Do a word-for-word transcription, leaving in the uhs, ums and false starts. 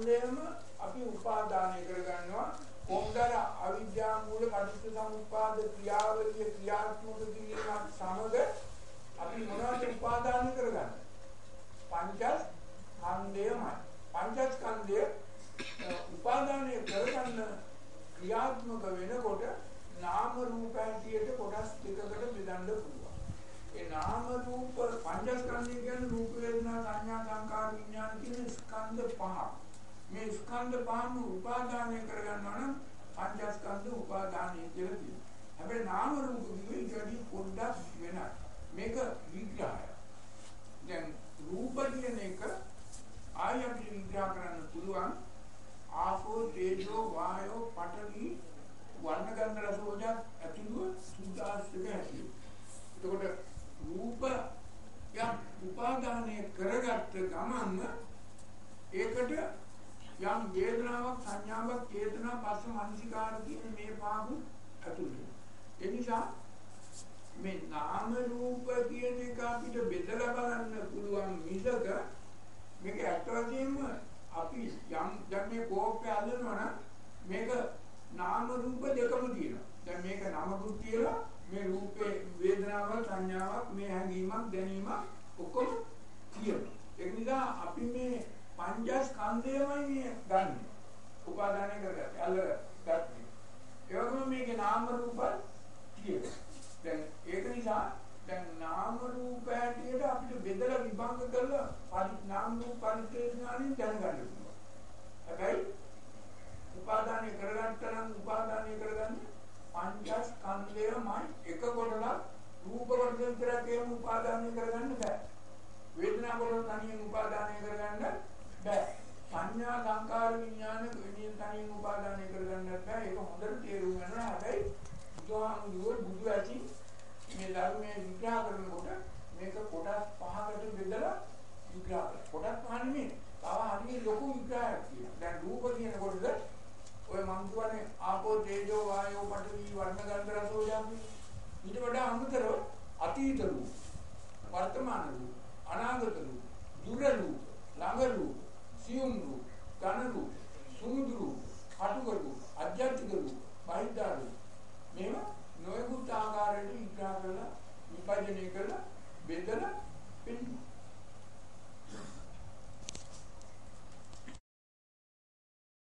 ස්කන්ධයම අපි උපාදානය කරගන්නවා. කොණ්ඩර අවිද්‍යා මූල පටිච්ච සමුප්පාද ක්‍රියාවලිය ක්‍රියාත්මක කිරීමත් සමග අපි මොනවද උපාදානය කරගන්නේ? පංචස්කන්ධයමයි. පංචස්කන්ධය උපාදානය කරගන්න ක්‍රියාත්මක වෙනකොට නාම රූප ඇටියට කොටස් දෙකකට බෙදන්න පුළුවන්. ඒ නාම රූප පංචස්කන්ධය කියන්නේ රූප වේදනා සංඥා සංකාර විඥාන කියන ස්කන්ධ පහ. මේ ස්කන්ධ පහම උපාදානය කරගන්නවා නම් පංචස්කන්ධ උපාදානය කියලා කියනවා. හැබැයි නාම රූප කිව්වේ ඊටදී පොඩ්ඩක් වෙනයි. මේක විග්‍රහය. දැන් රූප කියන එක ආයත විග්‍රහ කරන්න පුළුවන්. ආපෝ තේජෝ වායෝ පඨවි වර්ණ ගන්ධ රස ඕජා ඇතුළු සුද්ධාස්තික ඇති. එතකොට රූප යම් උපාදානය කරගත්ත ගමන් ඒකට යම් වේදනාවක් සංඥාවක් චේතනා පස්ස මනසිකාර කියන මේ පාදු ඇතුළු වෙනවා. ඒ නිසා මේ නාම රූප කියන එක අපිට බෙදලා බලන්න පුළුවන් මිසක මේක ඇත්ත වශයෙන්ම අපි යම් දැන් මේ කෝපය අල්ලනවා නම් මේක නාම රූප දෙකම තියෙනවා. දැන් මේක නමකුත් කියලා මේ රූපේ වේදනාවක් සංඥාවක් මේ හැඟීමක් දැනීමක් ඔක්කොම තියෙනවා. ඒ නිසා අපි මේ පංචස්කන්ධයමයි මේ ගන්න. උපාදානය කරගත්තා. අල්ලගත්තා. ඒ වගේම මේකේ නාම රූප තියෙනවා. දැන් ඒක නිසා දැන් නාම රූප ඇටියට අපිට බෙදලා විභංග කරලා පරි නාම රූප පරිච්ඡේදනාලින් දැනගන්න පුළුවන්. හැබැයි උපාදානය කරගත්තා නම් උපාදානය කරගන්නේ පංචස්කන්ධයමයි. එක කොටලක් රූප කොටස විතරක් එහෙම උපාදානය කරගන්න බෑ. වේදනා කොටස තනියෙන් උපාදානය කරගන්න බෑ. සංඥා සංකාර විඥාන විදියෙන් තනියෙන් උපාදානය කරගන්න බෑ. ඒක හොඳට තේරුම් ගන්න. හැබැයි බුදුහාමුදුරුවෝ බුදු ඇති මේ ධර්මයේ විග්‍රහ කරනකොට මේක කොටස් පහකට බෙදලා විග්‍රහ කරනවා. කොටස් පහ නෙමෙයි. තව හරිය ලොකු විග්‍රහයක් තියෙනවා. දැන් රූප කියනකොටද ඔය මං කියන්නේ ආපෝ තේජෝ වායෝ පඨවි වර්ණ ගන්ධ රස ඕජා ඊට වඩා අමතරව අතීත රූප, වර්තමාන රූප, අනාගත රූප, දුර රූප, ළඟ රූප, සියුම් රූප, ඝන රූප, සුමුදු රූප, කටුක රූප, අධ්‍යාත්මික රූප,